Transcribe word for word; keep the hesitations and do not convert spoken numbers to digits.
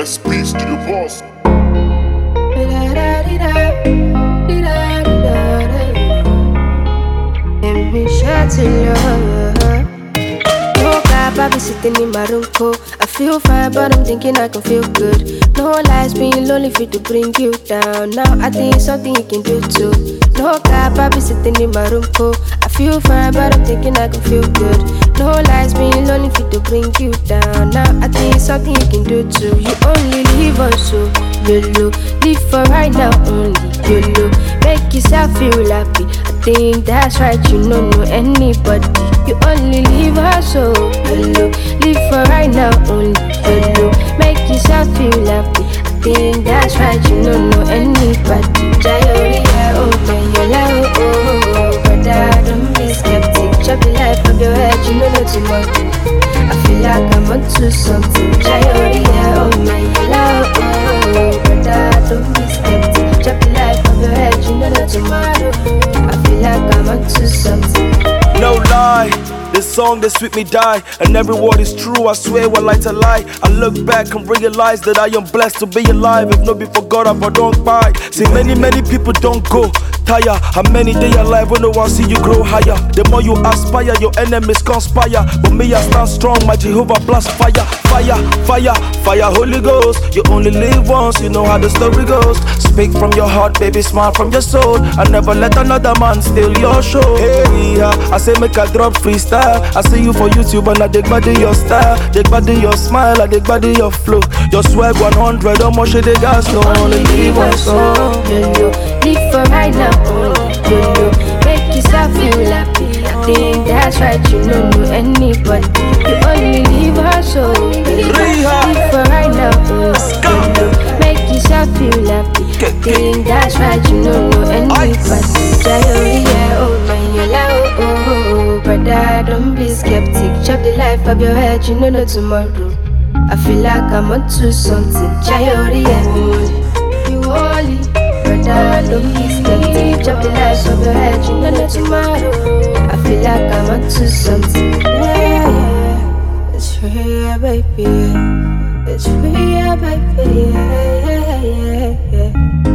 S P Studio Boss. Let me share to love. No cap, I be sitting in my room cold. I feel fine, but I'm thinking I can feel good. No lies, being lonely fit to bring you down. Now I think it's something you can do too. No cap, I be sitting in my room cold. I feel fine, but I'm thinking I can feel good. No lies, being lonely fit to bring you down. Now I think it's something you can do too. You only live on so YOLO. Live for right now only YOLO. Make yourself feel happy. I think that's right, you don't know anybody. You only live on so YOLO. Live for right now only YOLO. Make yourself feel happy. I think that's right, you don't know anybody. Jayori, oh, Jayori, oh, oh, brother, don't be skeptic. Chop the life of your head, you don't know tomorrow. I feel like I'm onto something. Jayori, oh, Jayori, oh, oh, brother, don't be skeptic. Chop the life of your head, you don't know tomorrow. I feel like I'm onto something. No lie, this song they sweet me die, and every word is true. I swear one light a lie. I look back and realize that I am blessed to be alive. If not be for God, I don't buy. See, many many people don't go tire. How many days alive when no one see you grow higher? The more you aspire, your enemies conspire. But me, I stand strong. My Jehovah blast fire, fire, fire, fire. Holy Ghost, you only live once. You know how the story goes. Speak from your heart, baby, smile from your soul. I never let another man steal your show. Hey, yeah, I say make a drop freestyle. I see you for YouTube and I dig body your style, dig body your smile, I dig body your flow. Your swag one hundred, how much they gas? No, only live one song. YOLO, live for right now only YOLO. Make yourself feel happy. I think that's right, you don't know anybody. You only live one so YOLO. Live for right now only YOLO. Make yourself feel happy. I think that's right, you don't know anybody. Jayori, oh, Jayori, oh, oh, brother, don't be skeptic. Chop the life of your head, you don't know tomorrow. I feel like I'm onto something. Jayori, oh, you holy. Brother, don't be skeptic. Chop the life of your head, you don't know tomorrow. I feel like I'm onto something. Yeah, yeah. It's free, yeah, baby. It's free, yeah, baby. Yeah, yeah, yeah, yeah.